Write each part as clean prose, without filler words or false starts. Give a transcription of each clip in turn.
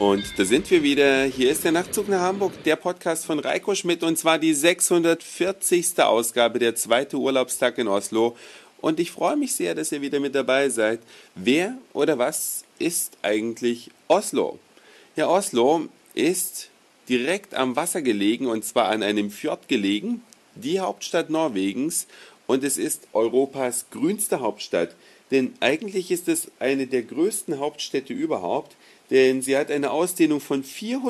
Und da sind wir wieder. Hier ist der Nachtzug nach Hamburg, der Podcast von Reiko Schmidt, und zwar die 640. Ausgabe, der zweite Urlaubstag in Oslo. Und ich freue mich sehr, dass ihr wieder mit dabei seid. Wer oder was ist eigentlich Oslo? Ja, Oslo ist direkt am Wasser gelegen, und zwar an einem Fjord gelegen, die Hauptstadt Norwegens, und es ist Europas grünste Hauptstadt. Denn eigentlich ist es eine der größten Hauptstädte überhaupt, denn sie hat eine Ausdehnung von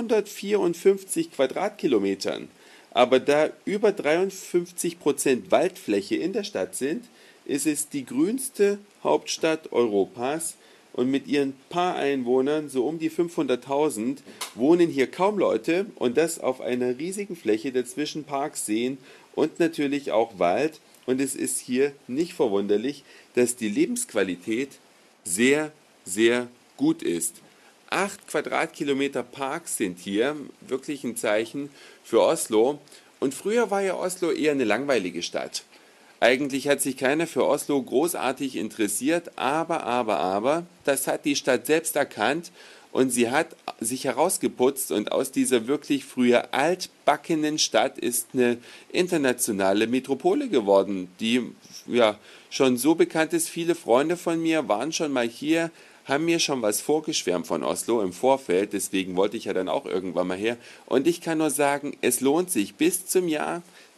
454 Quadratkilometern. Aber da über 53% Waldfläche in der Stadt sind, ist es die grünste Hauptstadt Europas, und mit ihren paar Einwohnern, so um die 500.000, wohnen hier kaum Leute, und das auf einer riesigen Fläche, dazwischen Parks, Seen und natürlich auch Wald. Und es ist hier nicht verwunderlich, dass die Lebensqualität sehr, sehr gut ist. 8 Quadratkilometer Parks sind hier, wirklich ein Zeichen für Oslo. Und früher war ja Oslo eher eine langweilige Stadt. Eigentlich hat sich keiner für Oslo großartig interessiert, aber, das hat die Stadt selbst erkannt, und sie hat sich herausgeputzt, und aus dieser wirklich früher altbackenen Stadt ist eine internationale Metropole geworden, die ja schon so bekannt ist. Viele Freunde von mir waren schon mal hier, haben mir schon was vorgeschwärmt von Oslo im Vorfeld, deswegen wollte ich ja dann auch irgendwann mal her. Und ich kann nur sagen, es lohnt sich. Bis zum Jahr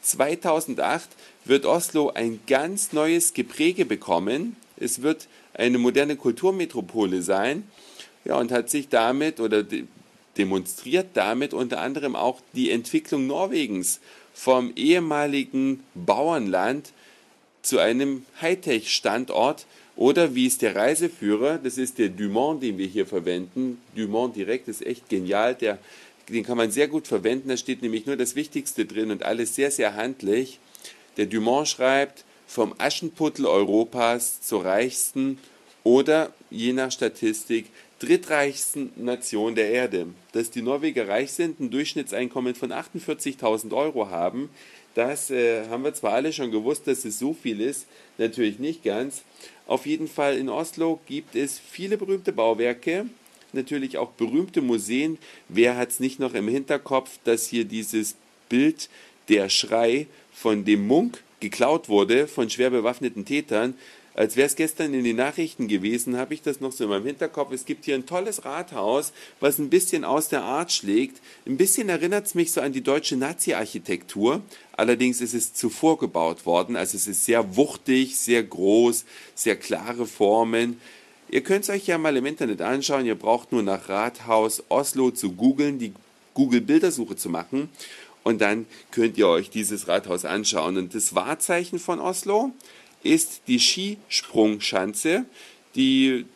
2008 wird Oslo ein ganz neues Gepräge bekommen. Es wird eine moderne Kulturmetropole sein, ja, und hat sich damit oder demonstriert damit unter anderem auch die Entwicklung Norwegens vom ehemaligen Bauernland zu einem Hightech-Standort, oder wie es der Reiseführer, das ist der Dumont, den wir hier verwenden, Dumont direkt, ist echt genial, den kann man sehr gut verwenden, da steht nämlich nur das Wichtigste drin und alles sehr, sehr handlich. Der Dumont schreibt, vom Aschenputtel Europas zur reichsten oder, je nach Statistik, drittreichsten Nation der Erde. Dass die Norweger reich sind, ein Durchschnittseinkommen von 48.000 Euro haben, das haben wir zwar alle schon gewusst, dass es so viel ist, natürlich nicht ganz. Auf jeden Fall in Oslo gibt es viele berühmte Bauwerke, natürlich auch berühmte Museen. Wer hat es nicht noch im Hinterkopf, dass hier dieses Bild, der Schrei von dem Munch, geklaut wurde von schwer bewaffneten Tätern? Als wäre es gestern in den Nachrichten gewesen, habe ich das noch so in meinem Hinterkopf. Es gibt hier ein tolles Rathaus, was ein bisschen aus der Art schlägt. Ein bisschen erinnert es mich so an die deutsche Nazi-Architektur. Allerdings ist es zuvor gebaut worden. Also es ist sehr wuchtig, sehr groß, sehr klare Formen. Ihr könnt es euch ja mal im Internet anschauen. Ihr braucht nur nach Rathaus Oslo zu googeln, die Google-Bildersuche zu machen. Und dann könnt ihr euch dieses Rathaus anschauen. Und das Wahrzeichen von Oslo ist die Skisprungschanze, die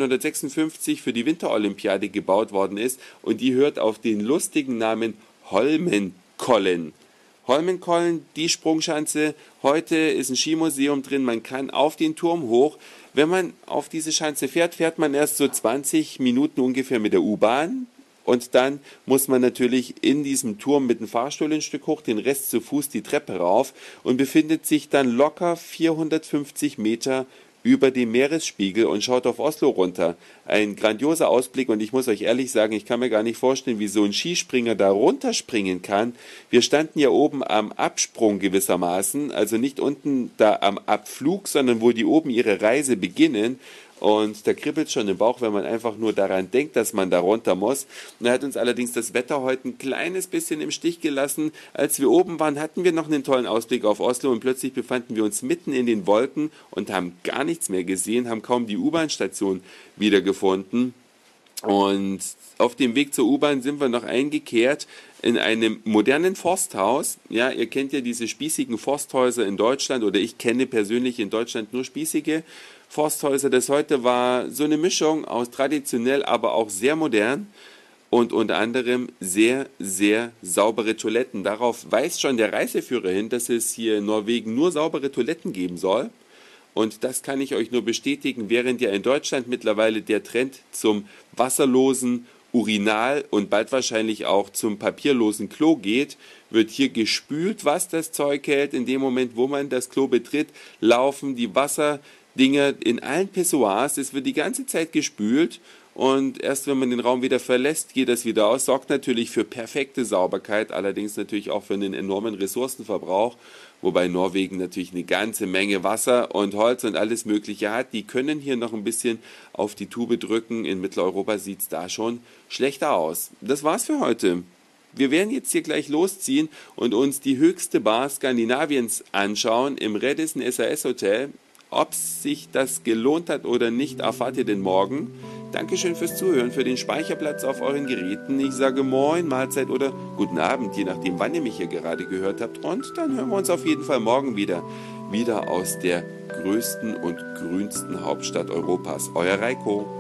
1956 für die Winterolympiade gebaut worden ist, und die hört auf den lustigen Namen Holmenkollen. Holmenkollen, die Sprungschanze. Heute ist ein Skimuseum drin, man kann auf den Turm hoch. Wenn man auf diese Schanze fährt, fährt man erst so 20 Minuten ungefähr mit der U-Bahn. Und dann muss man natürlich in diesem Turm mit dem Fahrstuhl ein Stück hoch, den Rest zu Fuß die Treppe rauf, und befindet sich dann locker 450 Meter über dem Meeresspiegel und schaut auf Oslo runter. Ein grandioser Ausblick, und ich muss euch ehrlich sagen, ich kann mir gar nicht vorstellen, wie so ein Skispringer da runterspringen kann. Wir standen ja oben am Absprung gewissermaßen, also nicht unten da am Abflug, sondern wo die oben ihre Reise beginnen. Und da kribbelt schon im Bauch, wenn man einfach nur daran denkt, dass man da runter muss. Und da hat uns allerdings das Wetter heute ein kleines bisschen im Stich gelassen. Als wir oben waren, hatten wir noch einen tollen Ausblick auf Oslo, und plötzlich befanden wir uns mitten in den Wolken und haben gar nichts mehr gesehen, haben kaum die U-Bahn-Station wiedergefunden. Und auf dem Weg zur U-Bahn sind wir noch eingekehrt in einem modernen Forsthaus. Ja, ihr kennt ja diese spießigen Forsthäuser in Deutschland, oder ich kenne persönlich in Deutschland nur spießige Forsthäuser. Das heute war so eine Mischung aus traditionell, aber auch sehr modern, und unter anderem sehr, sehr saubere Toiletten. Darauf weist schon der Reiseführer hin, dass es hier in Norwegen nur saubere Toiletten geben soll. Und das kann ich euch nur bestätigen, während ja in Deutschland mittlerweile der Trend zum wasserlosen Urinal und bald wahrscheinlich auch zum papierlosen Klo geht, wird hier gespült, was das Zeug hält. In dem Moment, wo man das Klo betritt, laufen die Wasserdinger in allen Pissoirs. Es wird die ganze Zeit gespült, und erst wenn man den Raum wieder verlässt, geht das wieder aus. Sorgt natürlich für perfekte Sauberkeit, allerdings natürlich auch für einen enormen Ressourcenverbrauch, wobei Norwegen natürlich eine ganze Menge Wasser und Holz und alles Mögliche hat. Die können hier noch ein bisschen auf die Tube drücken. In Mitteleuropa sieht es da schon schlechter aus. Das war's für heute. Wir werden jetzt hier gleich losziehen und uns die höchste Bar Skandinaviens anschauen im Radisson SAS Hotel. Ob sich das gelohnt hat oder nicht, erfahrt ihr denn morgen. Dankeschön fürs Zuhören, für den Speicherplatz auf euren Geräten. Ich sage Moin, Mahlzeit oder guten Abend, je nachdem, wann ihr mich hier gerade gehört habt. Und dann hören wir uns auf jeden Fall morgen wieder. Wieder aus der größten und grünsten Hauptstadt Europas. Euer Reiko.